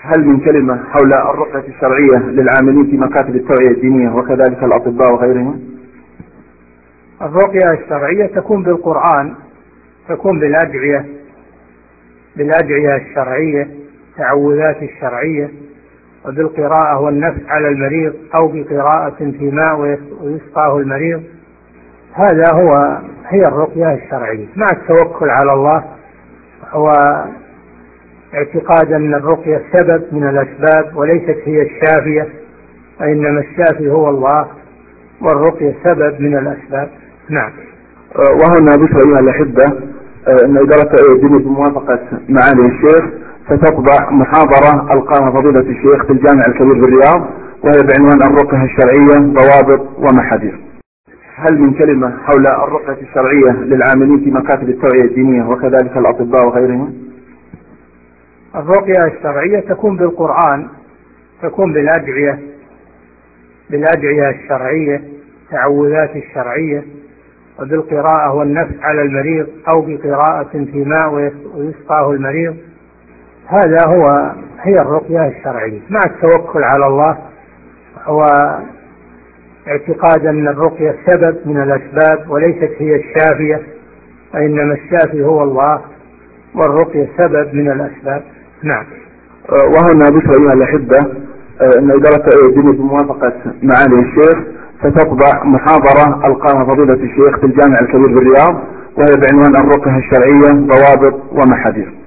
هل من كلمة حول الرقية الشرعية للعاملين في مكاتب التوعية الدينية وكذلك الأطباء وغيرهم؟ الرقية الشرعية تكون بالقرآن، تكون بالأدعية الشرعية، تعوذات الشرعية، وبالقراءة والنفس على المريض، أو بقراءة في ماء ويسقاه المريض. هي الرقية الشرعية، مع التوكل على الله، واعتقاد أن الرقية سبب من الأسباب وليست هي الشافية، وإنما الشافي هو الله، والرقية سبب من الأسباب. نعم. وهنا بشرى أيها الأحبة أن إدارة الدين بموافقة معالي الشيخ ستطبع محاضرة ألقاها فضيلة الشيخ في الجامع الكبير بالرياض، وهي بعنوان الرقية الشرعية ضوابط ومحاذير. هل من كلمة حول الرقية الشرعية للعاملين في مكاتب التوعية الدينية وكذلك الأطباء وغيرهم؟ الرقية الشرعية تكون بالقرآن، تكون بالأدعية الشرعية، تعوذات الشرعية، وبالقراءة والنفس على المريض، أو بقراءة في ماء ويسقاه المريض. هي الرقية الشرعية، مع التوكل على الله، واعتقاد أن الرقية سبب من الأسباب وليست هي الشافية، وإنما الشافي هو الله، والرقية سبب من الأسباب. نعم. وهنا بشرى أيها الأحبة أن إدارة الدين بموافقة معالي الشيخ ستطبع محاضرة ألقاها فضيلة الشيخ في الجامع الكبير بالرياض، وهي بعنوان الرقية الشرعية ضوابط ومحاذير.